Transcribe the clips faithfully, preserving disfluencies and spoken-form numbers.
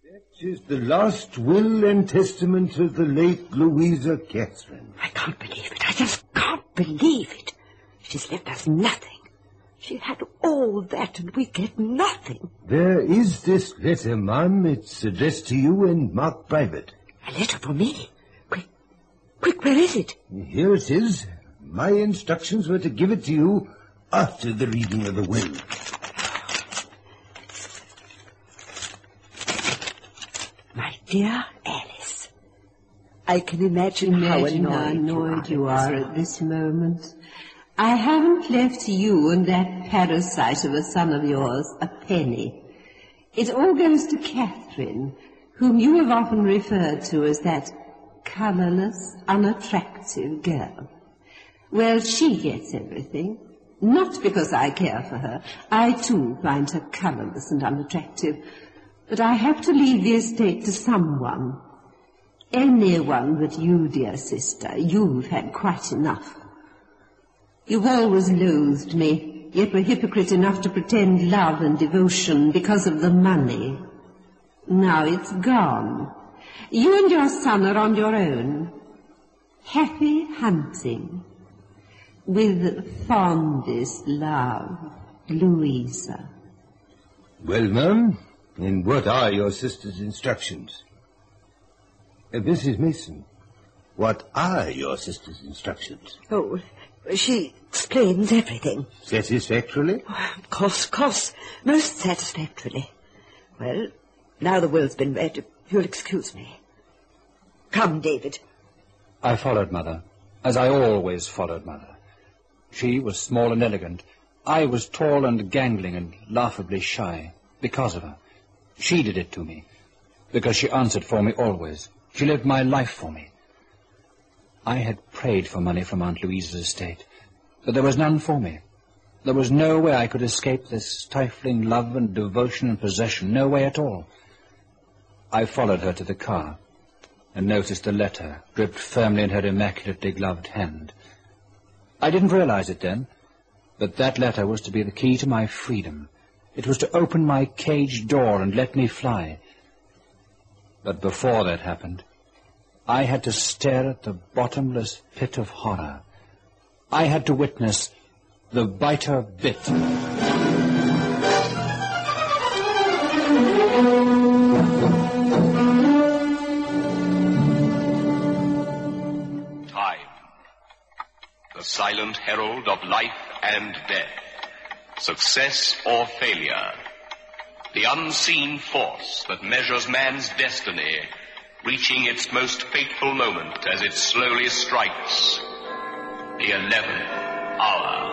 That is the last will and testament of the late Louisa Catherine. I can't believe it. I just can't believe it. She's left us nothing. She had all that and we get nothing. There is this letter, ma'am. It's addressed to you and marked private. A letter for me? Quick, quick, where is it? Here it is. My instructions were to give it to you after the reading of the will. My dear Alice, I can imagine, imagine how annoyed, annoyed you you are, are at this moment. I haven't left you and that parasite of a son of yours a penny. It all goes to Catherine, whom you have often referred to as that colourless, unattractive girl. Well, she gets everything. Not because I care for her. I, too, find her colourless and unattractive. But I have to leave the estate to someone. Anyone but you, dear sister. You've had quite enough. You've always loathed me, yet were hypocrite enough to pretend love and devotion because of the money. Now it's gone. You and your son are on your own. Happy hunting. With fondest love, Louisa. Well, ma'am, and what are your sister's instructions? Uh, Missus Mason, what are your sister's instructions? Oh, she explains everything. Satisfactorily? Oh, of course, of course. Most satisfactorily. Well, now the will's been read, if you'll excuse me. Come, David. I followed Mother, as I always followed Mother. She was small and elegant. I was tall and gangling and laughably shy, because of her. She did it to me, because she answered for me always. She lived my life for me. I had prayed for money from Aunt Louisa's estate, but there was none for me. There was no way I could escape this stifling love and devotion and possession, no way at all. I followed her to the car, and noticed a letter gripped firmly in her immaculately gloved hand. I didn't realize it then, but that letter was to be the key to my freedom. It was to open my cage door and let me fly. But before that happened, I had to stare at the bottomless pit of horror. I had to witness the biter bit. Time, the silent herald of life and death, success or failure, the unseen force that measures man's destiny, reaching its most fateful moment as it slowly strikes the eleventh hour.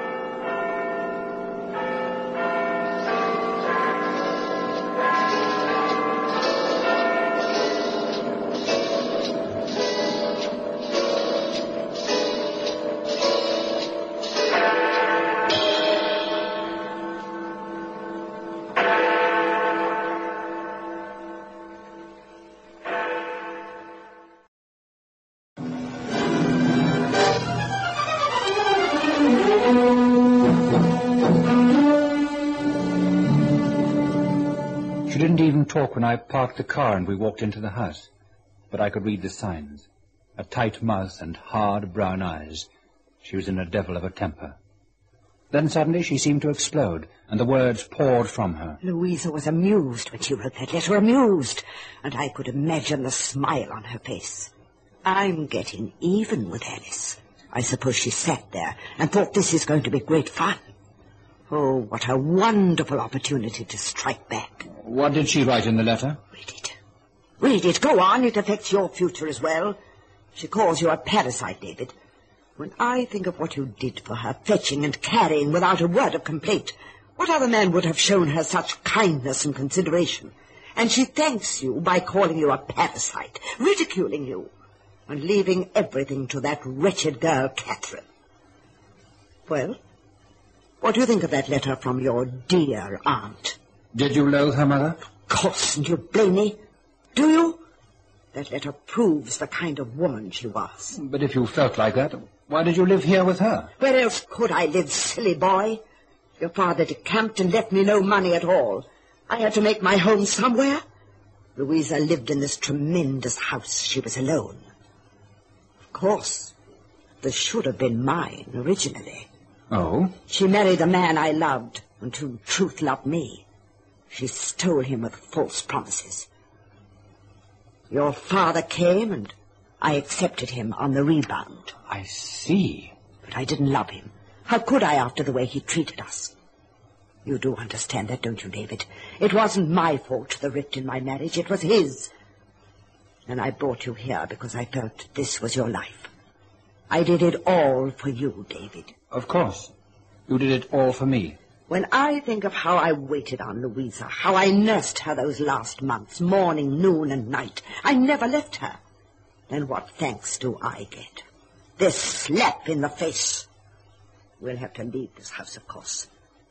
She didn't even talk when I parked the car and we walked into the house. But I could read the signs. A tight mouth and hard brown eyes. She was in a devil of a temper. Then suddenly she seemed to explode, and the words poured from her. Louisa was amused when she wrote that letter, amused, and I could imagine the smile on her face. I'm getting even with Alice. I suppose she sat there and thought this is going to be great fun. Oh, what a wonderful opportunity to strike back. What did she write in the letter? Read it. Read it. Go on. It affects your future as well. She calls you a parasite, David. When I think of what you did for her, fetching and carrying without a word of complaint, what other man would have shown her such kindness and consideration? And she thanks you by calling you a parasite, ridiculing you, and leaving everything to that wretched girl, Catherine. Well, what do you think of that letter from your dear aunt? Did you loathe her, Mother? Of course, and you blame me. Do you? That letter proves the kind of woman she was. But if you felt like that, why did you live here with her? Where else could I live, silly boy? Your father decamped and left me no money at all. I had to make my home somewhere. Louisa lived in this tremendous house. She was alone. Of course, this should have been mine originally. Oh? She married the man I loved, and who in truth loved me. She stole him with false promises. Your father came, and I accepted him on the rebound. I see. But I didn't love him. How could I after the way he treated us? You do understand that, don't you, David? It wasn't my fault, the rift in my marriage. It was his. And I brought you here because I felt this was your life. I did it all for you, David. Of course. You did it all for me. When I think of how I waited on Louisa, how I nursed her those last months, morning, noon, and night, I never left her, then what thanks do I get? This slap in the face. We'll have to leave this house, of course.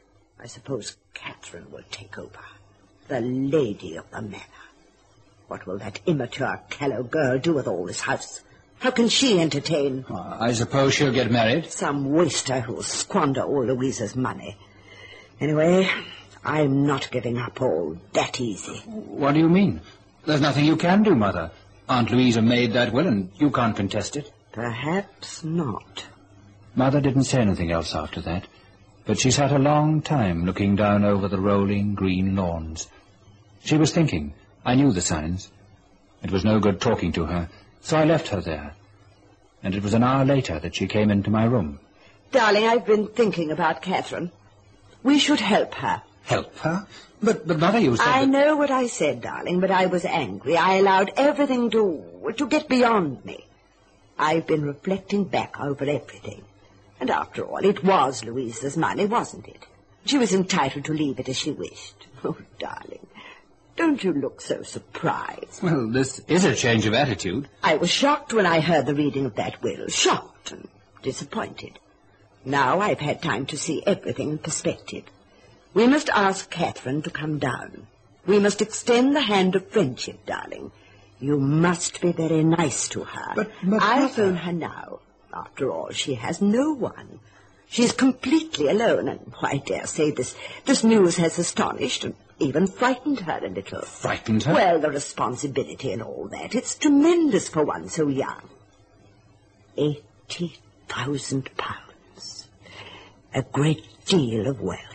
I suppose Catherine will take over. The lady of the manor. What will that immature, callow girl do with all this house? How can she entertain? Uh, I suppose she'll get married. Some waster who'll squander all Louisa's money. Anyway, I'm not giving up all that easy. What do you mean? There's nothing you can do, Mother. Aunt Louisa made that will, and you can't contest it. Perhaps not. Mother didn't say anything else after that, but she sat a long time looking down over the rolling green lawns. She was thinking. I knew the signs. It was no good talking to her, so I left her there. And it was an hour later that she came into my room. Darling, I've been thinking about Catherine. We should help her. Help her? But, but Mother, you said I that... know what I said, darling, but I was angry. I allowed everything to, to get beyond me. I've been reflecting back over everything. And after all, it was Louisa's money, wasn't it? She was entitled to leave it as she wished. Oh, darling, don't you look so surprised. Well, this is a change of attitude. I was shocked when I heard the reading of that will. Shocked and disappointed. Now I've had time to see everything in perspective. We must ask Catherine to come down. We must extend the hand of friendship, darling. You must be very nice to her. But, but I'll Mother... phone her now. After all, she has no one. She's completely alone, and I dare say this, this news has astonished and even frightened her a little. Frightened her? Well, the responsibility and all that. It's tremendous for one so young. Eighty thousand pounds. A great deal of wealth.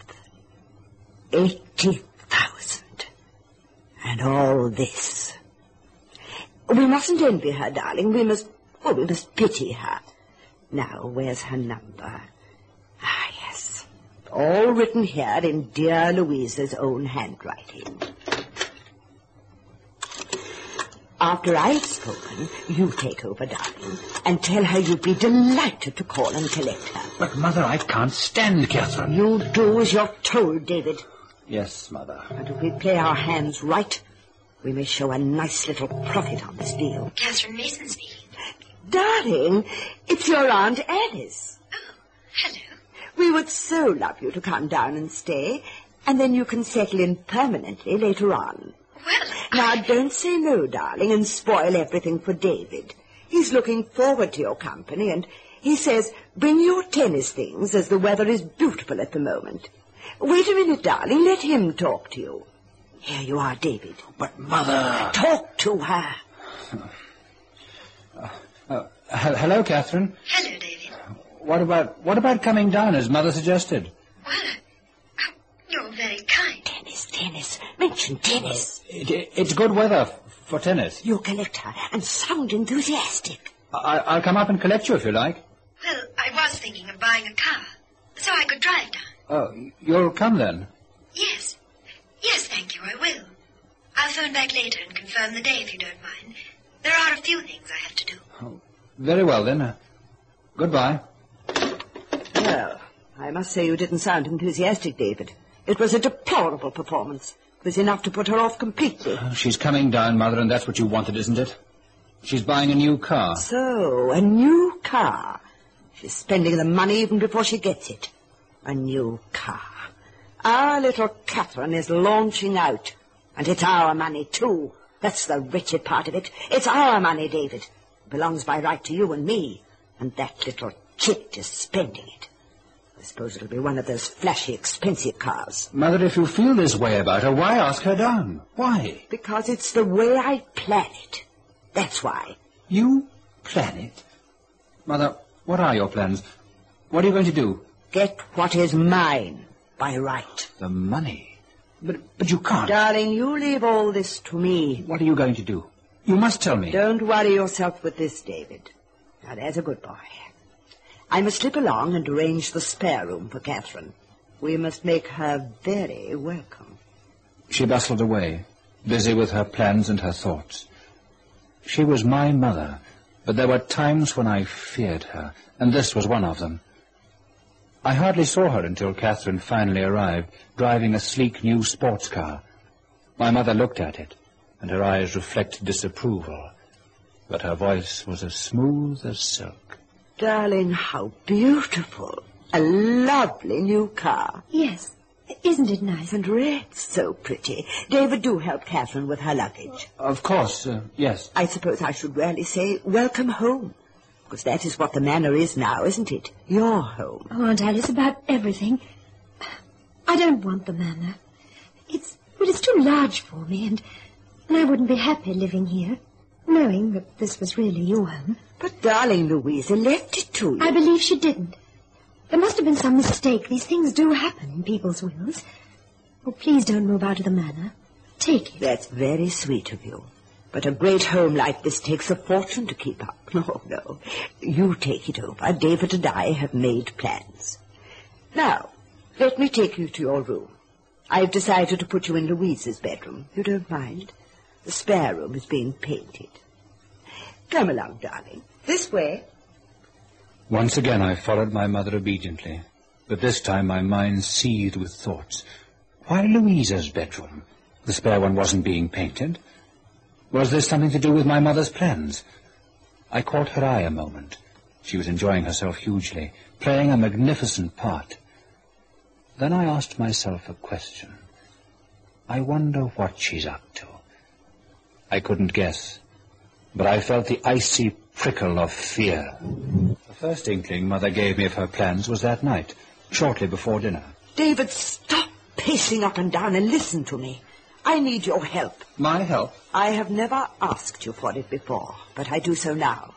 Eighty thousand. And all this. We mustn't envy her, darling. We must, oh, we must pity her. Now, where's her number? Ah, yes. All written here in dear Louisa's own handwriting. After I've spoken, you take over, darling, and tell her you'd be delighted to call and collect her. But, Mother, I can't stand Catherine. You do as you're told, David. Yes, Mother. And if we play our hands right, we may show a nice little profit on this deal. Catherine Mason speaking. Darling, it's your Aunt Alice. Oh, hello. We would so love you to come down and stay, and then you can settle in permanently later on. Well, Now, I... don't say no, darling, and spoil everything for David. He's looking forward to your company, and he says, bring your tennis things, as the weather is beautiful at the moment. Wait a minute, darling. Let him talk to you. Here you are, David. But, Mother... Talk to her. Uh, uh, he- hello, Catherine. Hello, David. What about what about coming down as Mother suggested? Well, uh, you're very kind. Tennis, tennis. Mention tennis. It, it, it's good weather f- for tennis. You collect her and sound enthusiastic. I, I'll come up and collect you if you like. Well, I was thinking of buying a car, so I could drive down. Oh, you'll come then? Yes. Yes, thank you, I will. I'll phone back later and confirm the day if you don't mind. There are a few things I have to do. Oh, very well, then. Uh, goodbye. Well, I must say you didn't sound enthusiastic, David. It was a deplorable performance. It was enough to put her off completely. Oh, she's coming down, Mother, and that's what you wanted, isn't it? She's buying a new car. So, a new car. She's spending the money even before she gets it. A new car. Our little Catherine is launching out. And it's our money, too. That's the wretched part of it. It's our money, David. It belongs by right to you and me. And that little chit is spending it. I suppose it'll be one of those flashy, expensive cars. Mother, if you feel this way about her, why ask her down? Why? Because it's the way I plan it. That's why. You plan it? Mother, what are your plans? What are you going to do? Get what is mine by right. The money? But, but you can't. Darling, you leave all this to me. What are you going to do? You must tell me. Don't worry yourself with this, David. Now, there's a good boy. I must slip along and arrange the spare room for Catherine. We must make her very welcome. She bustled away, busy with her plans and her thoughts. She was my mother, but there were times when I feared her, and this was one of them. I hardly saw her until Catherine finally arrived, driving a sleek new sports car. My mother looked at it, and her eyes reflected disapproval, but her voice was as smooth as silk. Darling, how beautiful. A lovely new car. Yes. Isn't it nice? And red, so pretty. David, do help Catherine with her luggage. Of course, uh, yes. I suppose I should really say welcome home. Because that is what the manor is now, isn't it? Your home. Oh, Aunt Alice, about everything. I don't want the manor. It's, well, it's too large for me, and, and I wouldn't be happy living here, knowing that this was really your home. But, darling, Louisa left it to you. I believe she didn't. There must have been some mistake. These things do happen in people's wills. Oh, please don't move out of the manor. Take it. That's very sweet of you. But a great home like this takes a fortune to keep up. No, no. You take it over. David and I have made plans. Now, let me take you to your room. I've decided to put you in Louisa's bedroom. You don't mind? The spare room is being painted. Come along, darling. This way. Once again I followed my mother obediently, but this time my mind seethed with thoughts. Why Louisa's bedroom? The spare one wasn't being painted. Was this something to do with my mother's plans? I caught her eye a moment. She was enjoying herself hugely, playing a magnificent part. Then I asked myself a question. I wonder what she's up to. I couldn't guess, but I felt the icy prickle of fear. The first inkling Mother gave me of her plans was that night, shortly before dinner. David, stop pacing up and down and listen to me. I need your help. My help? I have never asked you for it before, but I do so now.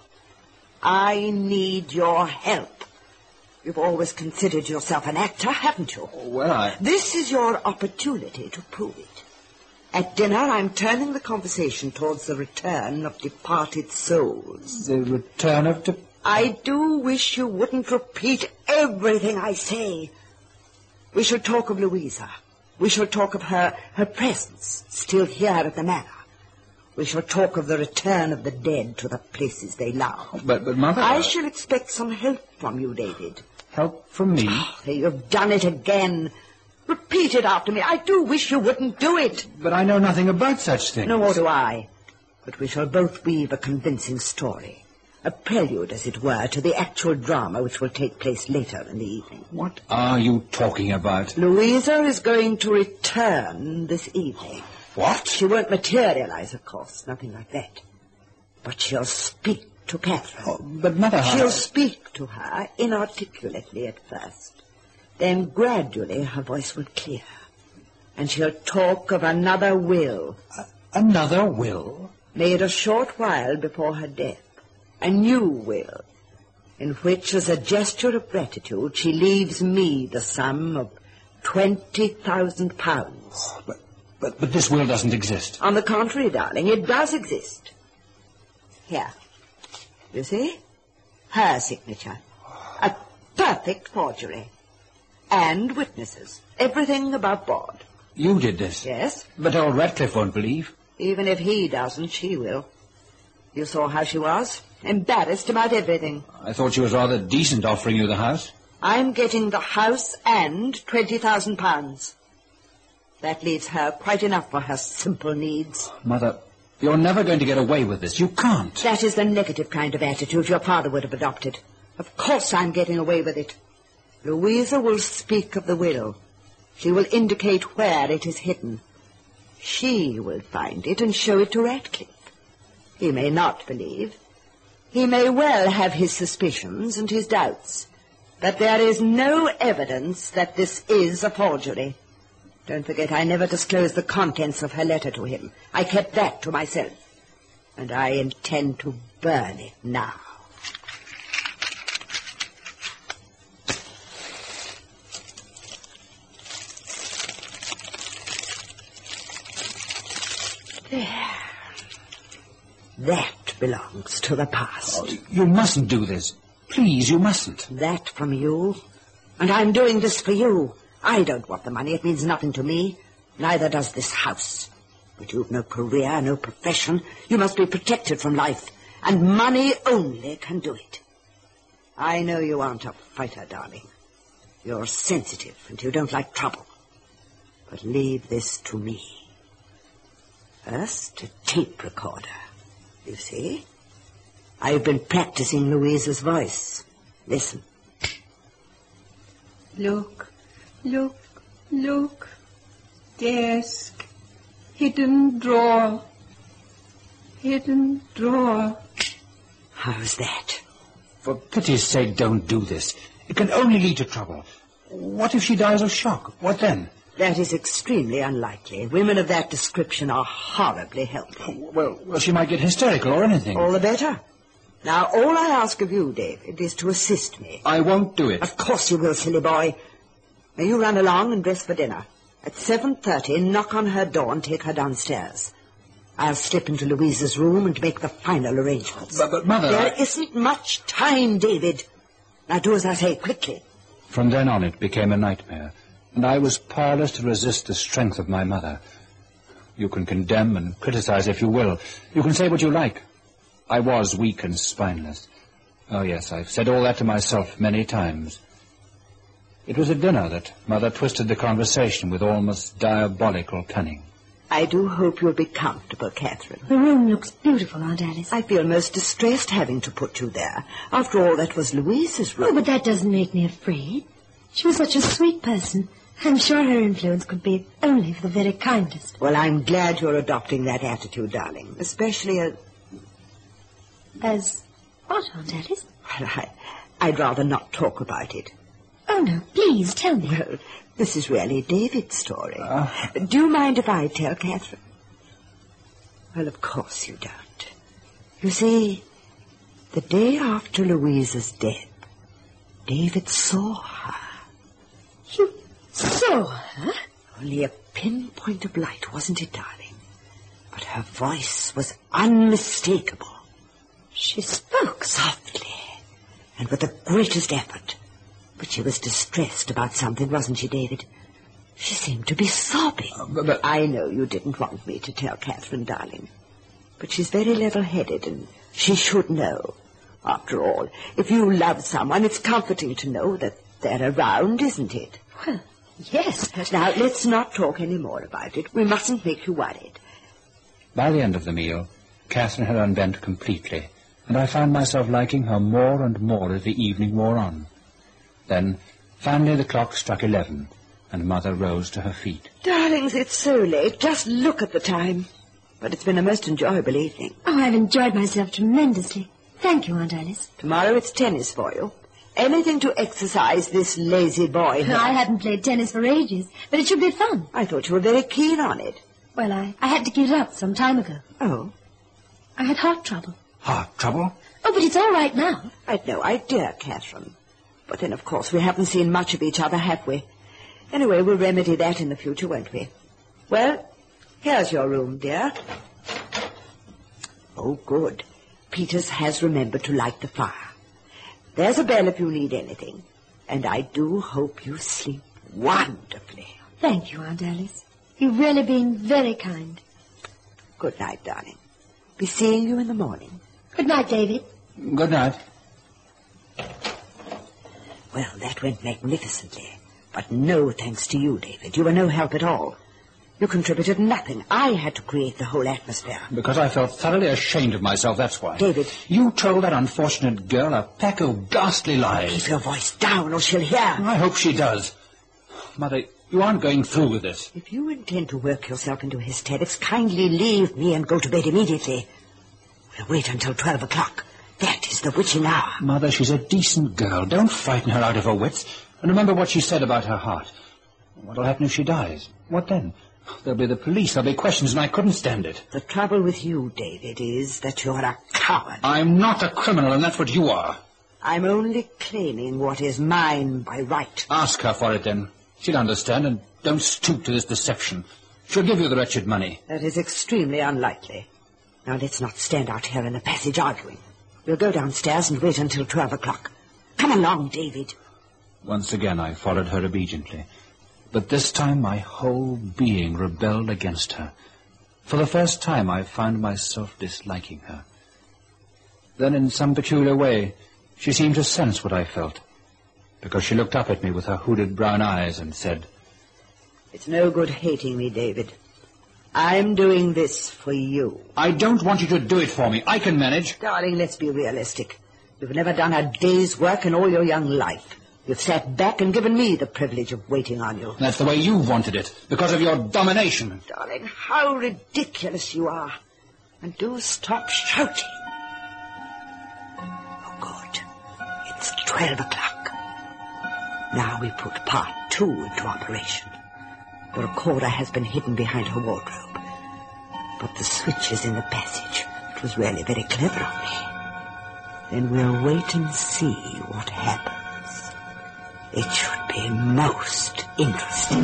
I need your help. You've always considered yourself an actor, haven't you? Well, I... This is your opportunity to prove it. At dinner, I'm turning the conversation towards the return of departed souls. The return of... De- I do wish you wouldn't repeat everything I say. We shall talk of Louisa. We shall talk of her, her presence, still here at the manor. We shall talk of the return of the dead to the places they love. But, but Mother... I shall expect some help from you, David. Help from me? Oh, you've done it again. Repeat it after me. I do wish you wouldn't do it. But I know nothing about such things. No more do I. But we shall both weave a convincing story. A prelude, as it were, to the actual drama which will take place later in the evening. What are you talking about? Louisa is going to return this evening. What? She won't materialize, of course, nothing like that. But she'll speak to Catherine. Oh, but Mother... She'll speak to her inarticulately at first. Then gradually her voice will clear. And she'll talk of another will. Uh, another will? Made a short while before her death. A new will, in which, as a gesture of gratitude, she leaves me the sum of twenty thousand pounds. But, but, but this will doesn't exist. On the contrary, darling, it does exist. Here. You see? Her signature. A perfect forgery. And witnesses. Everything above board. You did this? Yes. But old Ratcliffe won't believe. Even if he doesn't, she will. You saw how she was. Embarrassed about everything. I thought she was rather decent offering you the house. I'm getting the house and twenty thousand pounds. That leaves her quite enough for her simple needs. Mother, you're never going to get away with this. You can't. That is the negative kind of attitude your father would have adopted. Of course I'm getting away with it. Louisa will speak of the will. She will indicate where it is hidden. She will find it and show it to Ratcliffe. He may not believe. He may well have his suspicions and his doubts. But there is no evidence that this is a forgery. Don't forget, I never disclosed the contents of her letter to him. I kept that to myself. And I intend to burn it now. There. That belongs to the past. Oh, you mustn't do this. Please, you mustn't. That from you? And I'm doing this for you. I don't want the money. It means nothing to me. Neither does this house. But you've no career, no profession. You must be protected from life. And money only can do it. I know you aren't a fighter, darling. You're sensitive and you don't like trouble. But leave this to me. First, a tape recorder. You see? I've been practicing Louise's voice. Listen. Look, look, look. Desk. Hidden drawer. Hidden drawer. How's that? For pity's sake, don't do this. It can only lead to trouble. What if she dies of shock? What then? That is extremely unlikely. Women of that description are horribly healthy. Well, well, she might get hysterical or anything. All the better. Now, all I ask of you, David, is to assist me. I won't do it. Of course you will, silly boy. Now, you run along and dress for dinner. At seven thirty, knock on her door and take her downstairs. I'll slip into Louise's room and make the final arrangements. But, but Mother... There I... isn't much time, David. Now, do as I say, quickly. From then on, it became a nightmare, and I was powerless to resist the strength of my mother. You can condemn and criticize if you will. You can say what you like. I was weak and spineless. Oh, yes, I've said all that to myself many times. It was at dinner that Mother twisted the conversation with almost diabolical cunning. I do hope you'll be comfortable, Catherine. The room looks beautiful, Aunt Alice. I feel most distressed having to put you there. After all, that was Louise's room. Oh, but that doesn't make me afraid. She was such a sweet person. I'm sure her influence could be only for the very kindest. Well, I'm glad you're adopting that attitude, darling. Especially as... As what, Aunt Alice? Well, I, I'd rather not talk about it. Oh, no, please, tell me. Well, this is really David's story. Uh. Do you mind if I tell Catherine? Well, of course you don't. You see, the day after Louise's death, David saw her. You saw her? Only a pinpoint of light, wasn't it, darling? But her voice was unmistakable. She spoke Softly, and with the greatest effort. But she was distressed about something, wasn't she, David? She seemed to be sobbing. Uh, but, but... I know you didn't want me to tell Catherine, darling. But she's very level-headed, and she should know. After all, if you love someone, it's comforting to know that they're around, isn't it? Well, yes. Now, let's not talk any more about it. We mustn't make you worried. By the end of the meal, Catherine had unbent completely, and I found myself liking her more and more as the evening wore on. Then, finally, the clock struck eleven, and Mother rose to her feet. Darlings, it's so late. Just look at the time. But it's been a most enjoyable evening. Oh, I've enjoyed myself tremendously. Thank you, Aunt Alice. Tomorrow it's tennis for you. Anything to exercise this lazy boy here. I haven't played tennis for ages, but it should be fun. I thought you were very keen on it. Well, I, I had to give it up some time ago. Oh? I had heart trouble. Heart trouble? Oh, but it's all right now. I'd no idea, Catherine. But then, of course, we haven't seen much of each other, have we? Anyway, we'll remedy that in the future, won't we? Well, here's your room, dear. Oh, good. Peters has remembered to light the fire. There's a bell if you need anything. And I do hope you sleep wonderfully. Thank you, Aunt Alice. You've really been very kind. Good night, darling. Be seeing you in the morning. Good night, David. Good night. Well, that went magnificently. But no thanks to you, David. You were no help at all. You contributed nothing. I had to create the whole atmosphere. Because I felt thoroughly ashamed of myself, that's why. David. You told that unfortunate girl a pack of ghastly lies. Keep your voice down or she'll hear. I hope she does. Mother, you aren't going through with this. If you intend to work yourself into hysterics, kindly leave me and go to bed immediately. We'll wait until twelve o'clock. That is the the witching hour. Mother, she's a decent girl. Don't frighten her out of her wits. And remember what she said about her heart. What'll happen if she dies? What then? There'll be the police, there'll be questions, and I couldn't stand it. The trouble with you, David, is that you're a coward. I'm not a criminal, and that's what you are. I'm only claiming what is mine by right. Ask her for it, then. She'll understand, and don't stoop to this deception. She'll give you the wretched money. That is extremely unlikely. Now, let's not stand out here in the passage arguing. We'll go downstairs and wait until twelve o'clock. Come along, David. Once again I followed her obediently. But this time my whole being rebelled against her. For the first time I found myself disliking her. Then in some peculiar way she seemed to sense what I felt, because she looked up at me with her hooded brown eyes and said, "It's no good hating me, David. I'm doing this for you." "I don't want you to do it for me. I can manage." "Darling, let's be realistic. You've never done a day's work in all your young life. You've sat back and given me the privilege of waiting on you." "That's the way you wanted it, because of your domination." "Darling, how ridiculous you are. And do stop shouting." Oh, good. It's twelve o'clock. Now we put part two into operation. The recorder has been hidden behind her wardrobe. But the switch is in the passage. It was really very clever of me. Then we'll wait and see what happens. It should be most interesting.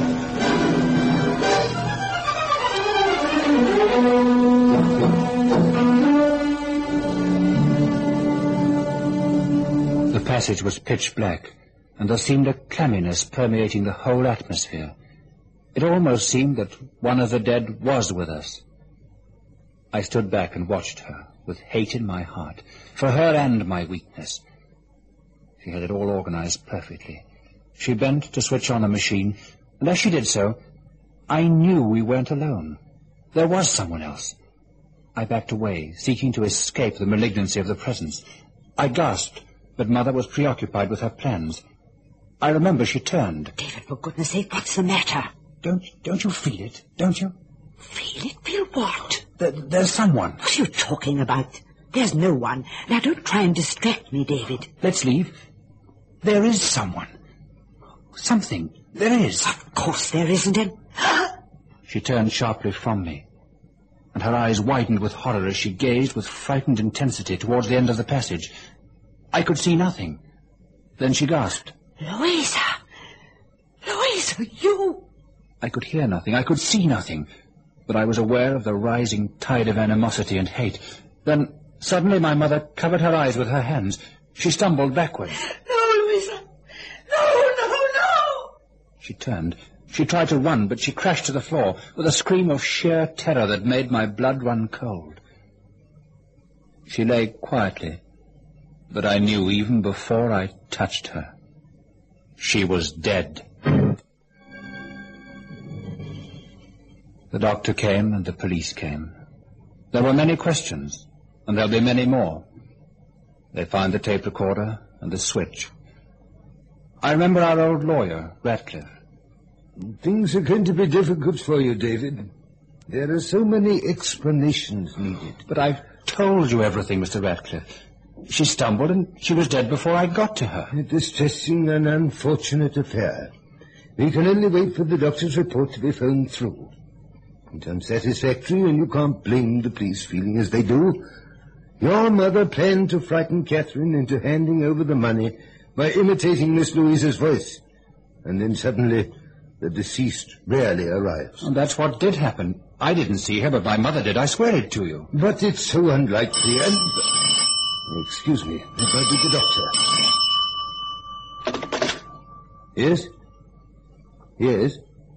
The passage was pitch black, and there seemed a clamminess permeating the whole atmosphere. It almost seemed that one of the dead was with us. I stood back and watched her, with hate in my heart, for her and my weakness. She had it all organized perfectly. She bent to switch on the machine, and as she did so, I knew we weren't alone. There was someone else. I backed away, seeking to escape the malignancy of the presence. I gasped, but Mother was preoccupied with her plans. I remember she turned. "David, for goodness sake, what's the matter?" Don't don't you feel it, don't you? Feel it? Feel what? There, there's someone. What are you talking about? There's no one. Now, don't try and distract me, David. Let's leave. There is someone. Something. There is. Of course there isn't. And... She turned sharply from me, and her eyes widened with horror as she gazed with frightened intensity towards the end of the passage. I could see nothing. Then she gasped. "Louisa! Louisa, you!" I could hear nothing, I could see nothing, but I was aware of the rising tide of animosity and hate. Then, suddenly my mother covered her eyes with her hands. She stumbled backwards. "No, Louisa! No, no, no!" She turned. She tried to run, but she crashed to the floor with a scream of sheer terror that made my blood run cold. She lay quietly, but I knew even before I touched her, she was dead. The doctor came and the police came. There were many questions, and there'll be many more. They found the tape recorder and the switch. I remember our old lawyer, Ratcliffe. "Things are going to be difficult for you, David. There are so many explanations needed." But I've told you everything, Mister Ratcliffe. She stumbled and she was dead before I got to her. A distressing and unfortunate affair. We can only wait for the doctor's report to be phoned through. It's unsatisfactory, and you can't blame the police feeling as they do. Your mother planned to frighten Catherine into handing over the money by imitating Miss Louisa's voice. And then suddenly the deceased rarely arrives. And that's what did happen. I didn't see her, but my mother did. I swear it to you. But it's so unlikely, and... Excuse me, that might be the doctor. Yes? Yes?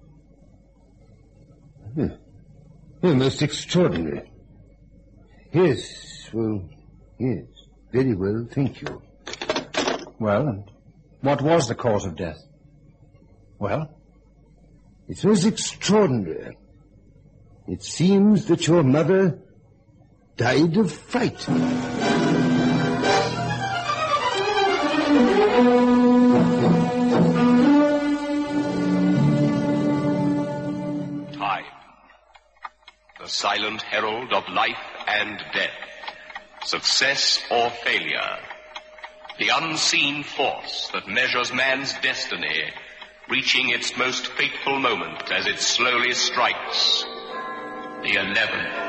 Hmm. Oh, most extraordinary. Yes, well, yes. Very well, thank you. Well, and what was the cause of death? Well? It's most extraordinary. It seems that your mother died of fright. Time. The silent herald of life and death. Success or failure. The unseen force that measures man's destiny, reaching its most fateful moment as it slowly strikes the eleventh